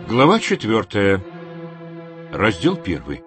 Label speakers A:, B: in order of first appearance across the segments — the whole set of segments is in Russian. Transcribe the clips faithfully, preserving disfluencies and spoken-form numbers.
A: Глава четвертая. Раздел первый.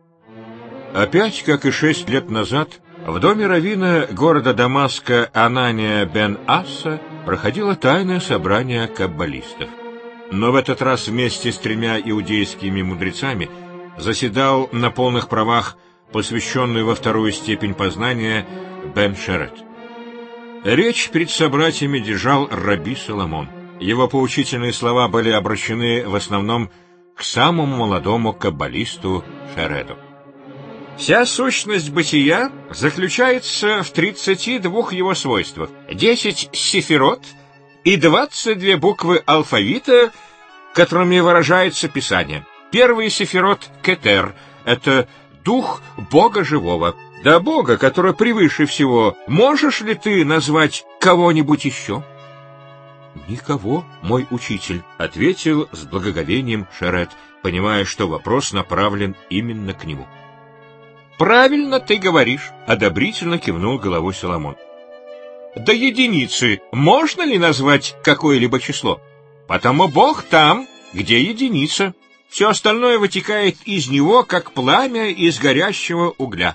A: Опять, как и шесть лет назад, в доме раввина города Дамаска Анания бен Асса проходило тайное собрание каббалистов. Но в этот раз вместе с тремя иудейскими мудрецами заседал на полных правах посвященный во вторую степень познания Бен Шерет. Речь перед собратьями держал раби Соломон. Его поучительные слова были обращены в основном к самому молодому каббалисту Шерету. Вся сущность бытия заключается в тридцати двух его свойствах, десять сефирот и двадцать две буквы алфавита, которыми выражается Писание. Первый сефирот — кетер — это дух Бога живого. Да Бога, который превыше всего, можешь ли ты назвать кого-нибудь еще? «Никого, мой учитель», — ответил с благоговением Шерет, понимая, что вопрос направлен именно к нему. «Правильно ты говоришь», — одобрительно кивнул головой Соломон. «До единицы можно ли назвать какое-либо число? Потому Бог там, где единица. Все остальное вытекает из него, как пламя из горящего угля.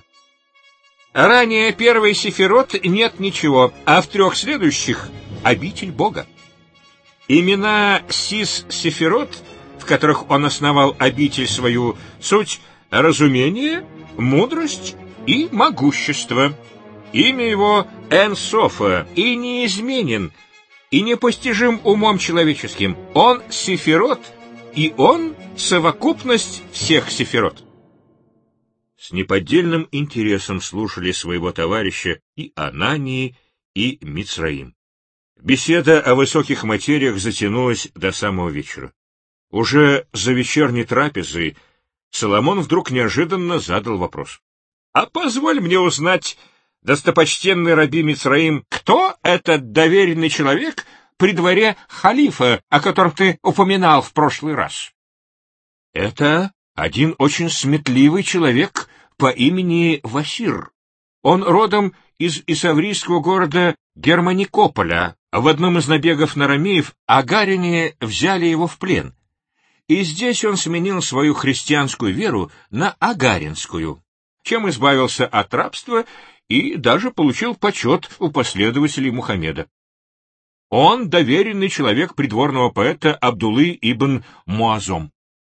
A: Ранее первой сефирот нет ничего, а в трех следующих — обитель Бога. Имена Сис-Сефирот, в которых он основал обитель свою, суть — разумение, мудрость и могущество. Имя его Эн-Софа и неизменен, и непостижим умом человеческим. Он Сефирот, и он — совокупность всех Сефирот». С неподдельным интересом слушали своего товарища и Анании, и Мицраим. Беседа о высоких материях затянулась до самого вечера. Уже за вечерней трапезой Соломон вдруг неожиданно задал вопрос. — А позволь мне узнать, достопочтенный раби Мицраим, кто этот доверенный человек при дворе халифа, о котором ты упоминал в прошлый раз? — Это один очень сметливый человек по имени Васир. Он родом из исаврийского города Германикополя. В одном из набегов на ромеев агарине взяли его в плен, и здесь он сменил свою христианскую веру на агаринскую, чем избавился от рабства и даже получил почет у последователей Мухаммеда. Он доверенный человек придворного поэта Абдуллы ибн Муазом.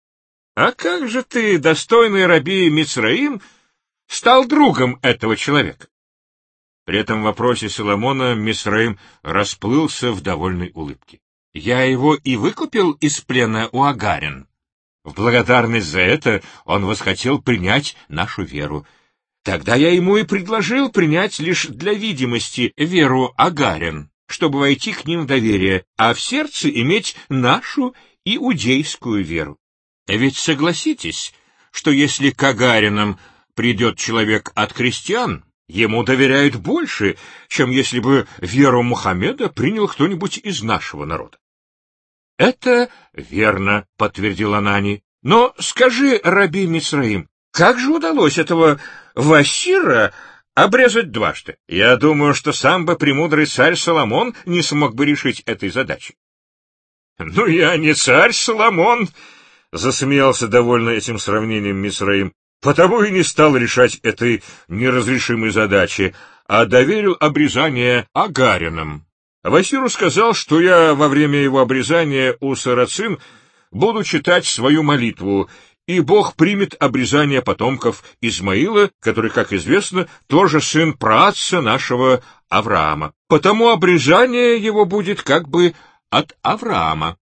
A: А как же ты, достойный раби Мицраим, стал другом этого человека? При этом вопросе Соломона Мицраим расплылся в довольной улыбке. Я его и выкупил из плена у агарин. В благодарность за это он восхотел принять нашу веру. Тогда я ему и предложил принять лишь для видимости веру агарин, чтобы войти к ним в доверие, а в сердце иметь нашу иудейскую веру. Ведь согласитесь, что если к агаринам придет человек от христиан, ему доверяют больше, чем если бы веру Мухаммеда принял кто-нибудь из нашего народа. — Это верно, — подтвердил Анани. — Но скажи, раби Мицраим, как же удалось этого Васира обрезать дважды? Я думаю, что сам бы премудрый царь Соломон не смог бы решить этой задачи. — Ну, я не царь Соломон, — засмеялся довольно этим сравнением Мицраим. Потому и не стал решать этой неразрешимой задачи, а доверил обрезание агаринам. Васиру сказал, что я во время его обрезания у сарацин буду читать свою молитву, и Бог примет обрезание потомков Измаила, который, как известно, тоже сын праотца нашего Авраама. Потому обрезание его будет как бы от Авраама.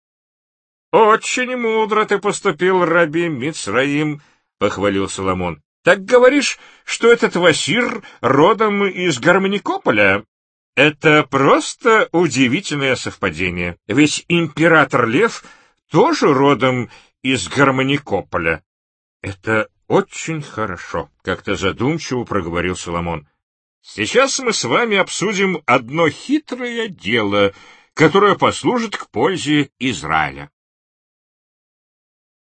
A: — Очень мудро ты поступил, раби Мицраим, — похвалил Соломон. — Так говоришь, что этот Васир родом из Германикополя? Это просто удивительное совпадение, ведь император Лев тоже родом из Германикополя. — Это очень хорошо, — как-то задумчиво проговорил Соломон. — Сейчас мы с вами обсудим одно хитрое дело, которое послужит к пользе Израиля.